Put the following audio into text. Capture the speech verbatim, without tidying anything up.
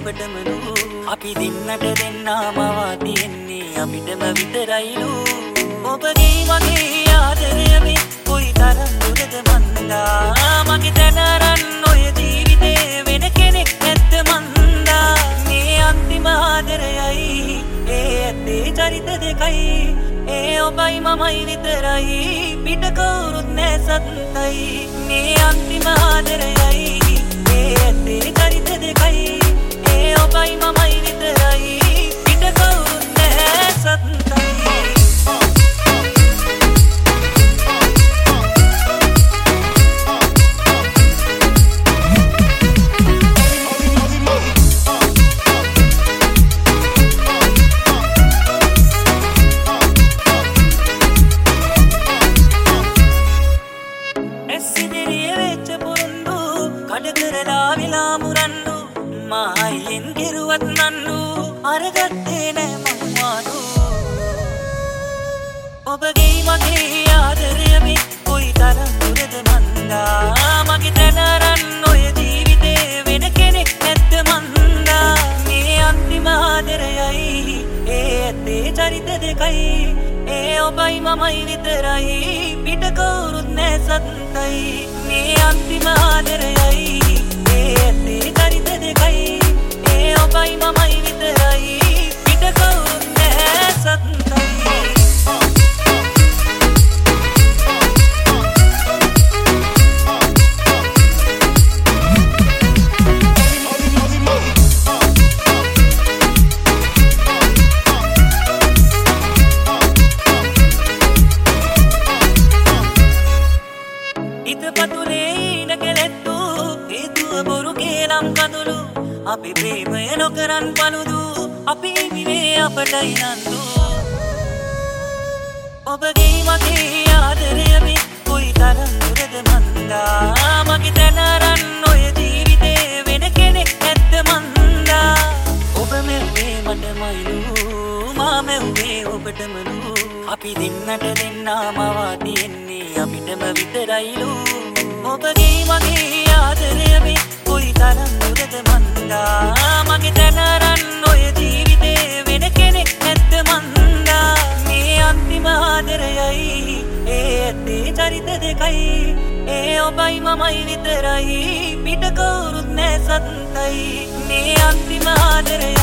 ඔබටමලු අපි දෙන්නට දෙන්නාම වාතියෙන්නේ අපිටම විතරයිලු ඔබගේ මගේ ආදරය මේ කොයි තරම් දුරද මන්දා මගේ දැනරන් ඔය ජීවිතේ වෙන කෙනෙක් නැද්ද මන්දා මේ අන්තිම ආදරයයි ඒ ඇත්තේ චරිත දෙකයි ඒ ඔබයි මමයි විතරයි පිට කවුරුත් නෑ සත්තයි මේ අන්තිම ආදරයයි ඒ ඇත්තේ චරිත දෙකයි ඒ ඔබයි මමයි විතරයි පිට කවුරුත් නෑ සත්තයි මායෙන් කෙරුවත් නන්නු අරගත්තේ නෑ මංවාඩු ඔබගේ මගේ ආදරය මේ කොයි තරම් දුරද මන්දා මගේ දැනරන් ඔය ජීවිතේ වෙන කෙනෙක් නැද්ද මන්දා මේ අන්තිම ආදරයයි ඒ ඇත්තේ චරිත දෙකයි ඒ ඔබයි මමයි විතරයි පිට කවුරුත් නෑ සත්තයි මේ අන්තිම ආදරයයි ඒ ඇත්තේ චරිත දෙකයි ඒ ඔබයි මමයි විතරයි පිට කවුරුත් නෑ සත්තයි අපි ප්‍රේමය නොකරන් පළුදු අපි මිවේ අපටයි නන්දු ඔබගේ මගේ ආදරය මේ කොයි තරම් දුරද මන්දා මගේ දැනරන් ඔය ජීවිතේ වෙන කෙනෙක් නැද්ද මන්දා ඔබ මෙව්වේ මටමයිලු මා මෙව්වේ ඔබටමලු අපි දෙන්නට දෙන්නාම වාතියෙන්නේ අපිටම විතරයිලු ඔබගේ මගේ ආදරය මේ කොයි තරම් දුරද මන්දා මගේ දැනරන් ඔය ජීවිතේ වෙන කෙනෙක් නැද්ද මන්දා මේ අන්තිම ආදරයයි ඒ ඇත්තේ චරිත දෙකයි ඒ ඔබයි මමයි විතරයි පිට කවුරුත් නෑ සත්තයි මේ අන්තිම ආදරයයි